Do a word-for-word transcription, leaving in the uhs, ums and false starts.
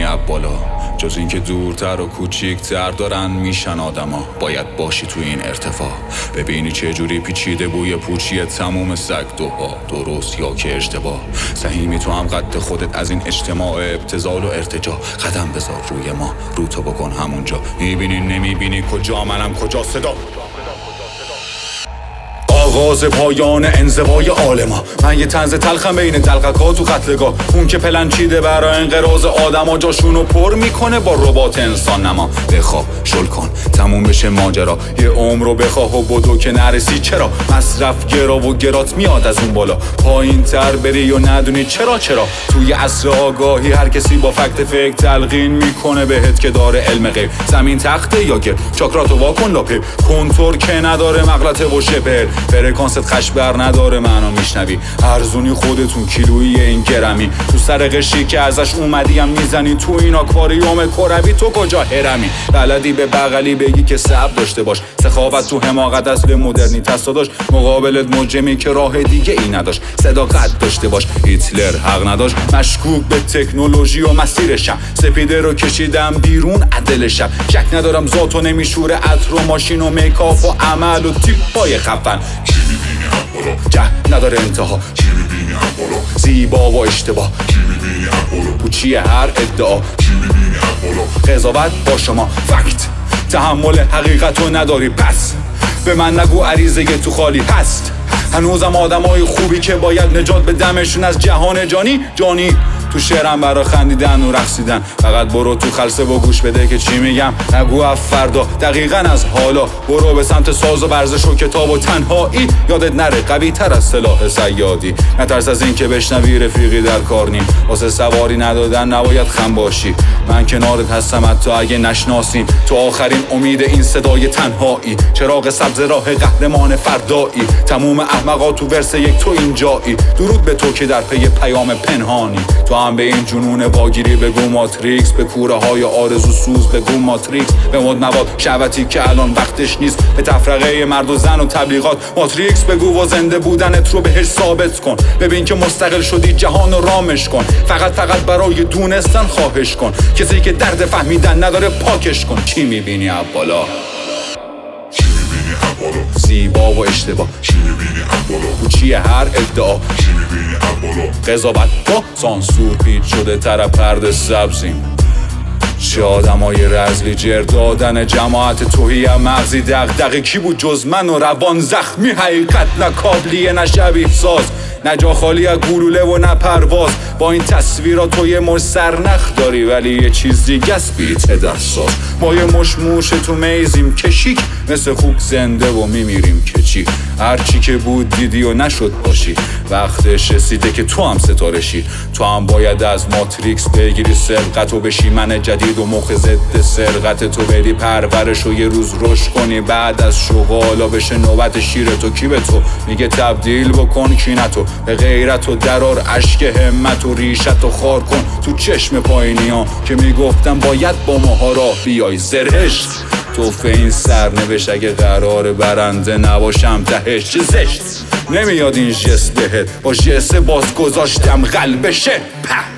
اب بالا، جز این که دورتر و کوچیکتر دارن میشن آدما. باید باشی تو این ارتفاع، ببینی چه جوری پیچیده بوی پوچی تموم سگ دوها، درست یا که اشتباه. سهیمی تو هم قد خودت از این اجتماع ابتذال و ارتجا. قدم بذار روی ما، رو تو بکن همونجا. میبینی نمیبینی کجا، منم کجا صدا. آغاز پایان انزوای عالما. من یه طنز تلخم بین دلقکات تو قتلگاه. اون که پلن چیده برای انقراض آدما، جاشونو پر میکنه با ربات انسان نما. بخواه شل کن تموم بشه ماجرا، یه عمر رو بخواه و بدو که نرسی. چرا مصرف گرا و گرات میاد از اون بالا، پایین تر بری و ندونی چرا. چرا توی عصر آگاهی هر کسی با فکت فکر تلقین میکنه بهت که داره علم غیب. زمین تخته یا گر چاکراتو واکن لاپه، کنتور که نداره مغلطه و شبر. فرکانست خشبر نداره منو میشنوی، ارزونی خودتون کیلویی این گرمی. تو سر قشی که ازش اومدی هم میزنی، تو این آکواریوم کروی تو کجا هرمی. بلدی به بغلی بگی که صبر داشته باش، سخاوت تو حماقت اصل مدرنیت هست داشت. مقابلت مجرمی که راه دیگه ای نداشت، صداقت داشته باش. هیتلر حق نداشت، مشکوک به تکنولوژی و مسیرشم. سپیده رو کشیدم بیرون عدلشم. شک ندارم ذاتو نمیشوره عطر و ماشین و میکاپ و عمل و تیپای خفن. چی میبینی اب بالا؟ جه نداره انتها. چی میبینی اب بالا؟ زیبا و اشتباه. چی میبینی اب بالا؟ پوچی هر ادعا. چی میبینی اب بالا؟ قضاوت با شما فکت، تحمل حقیقتو نداری پس به من نگو عریضه تو خالی هست. هنوزم آدمای خوبی که باید نجات بدمشون از جهان جانی جانی. تو شعرم برا خندیدن و رقصیدن، فقط برو تو خلصه و گوش بده که چی میگم. نگو اف فردا دقیقاً از حالا، برو به سمت ساز و ورزش و کتاب و تنهایی. یادت نره قوی تر از سلاح صیادی، نترس از این که بشنوی رفیقی در کار نیم. واسه سواری ندادن نباید خم باشی، من کنارت هستم حتی اگه نشناسیم. تو آخرین امید این صدای تنهایی، چراغ سبز راه قهرمان فردایی. تموم احمقا تو ورس یک تو اینجایی، درود به تو که در پی پیام پنهانی. تو هم به این جنون واگیری بگو ماتریکس، به کوره های آرزو سوز بگو ماتریکس. به مد مواد شهوتی که الان وقتش نیست، به تفرقه مرد و زن و تبلیغات ماتریکس بگو و زنده بودنت رو بهش ثابت کن. ببین که مستقل شدی جهان رو رامش کن، فقط فقط برای دونستن خواهش کن. کسی که درد فهمیدن نداره پاکش کن. چی میبینی اب بالا؟ چی میبینی اب بالا؟ زیبا و اشتباه. چی میبینی اب بالا؟ پوچی هر ادعا. چی میبینی اب بالا؟ قضاوت با سانسور پیچ شده تر پرده سبزیم. چه آدمای رزلی جر دادن جماعت توهی مغزی. دغدغه کی بود جز من و روان زخمی. حقیقت نه کابلیه نه شبیه ساز، نه جا خالی از گلوله و نه پرواز. با این تصویرات تو یه مش سرنخ داری، ولی یه چیز دیگه است بیت دستاز. ما یه مش موش تو میزیم کشیک، مثل خوک زنده و میمیریم که چی. هرچی که بود دیدی و نشد باشی، وقتش رسیده که تو هم ستاره شی. تو هم باید از ماتریکس بگیری سرقت و بشی من جدید و مخ ضد سرقت. تو بدی پرورش و یه روز رشد کنی، بعد از شغالا بشه نوبت شیر تو. کی به تو میگه تبدیل بکن کینتو به غیرت و درار اشک همت و ریشت و خار کن تو چشم پایینی ها که میگفتم باید با ماها راه بیای. زرهشت توفه این سرنوشت، اگه قرار برنده نباشم تهش. چه زشت نمیاد این جست بهت، با جست باز گذاشتم قلبشه. په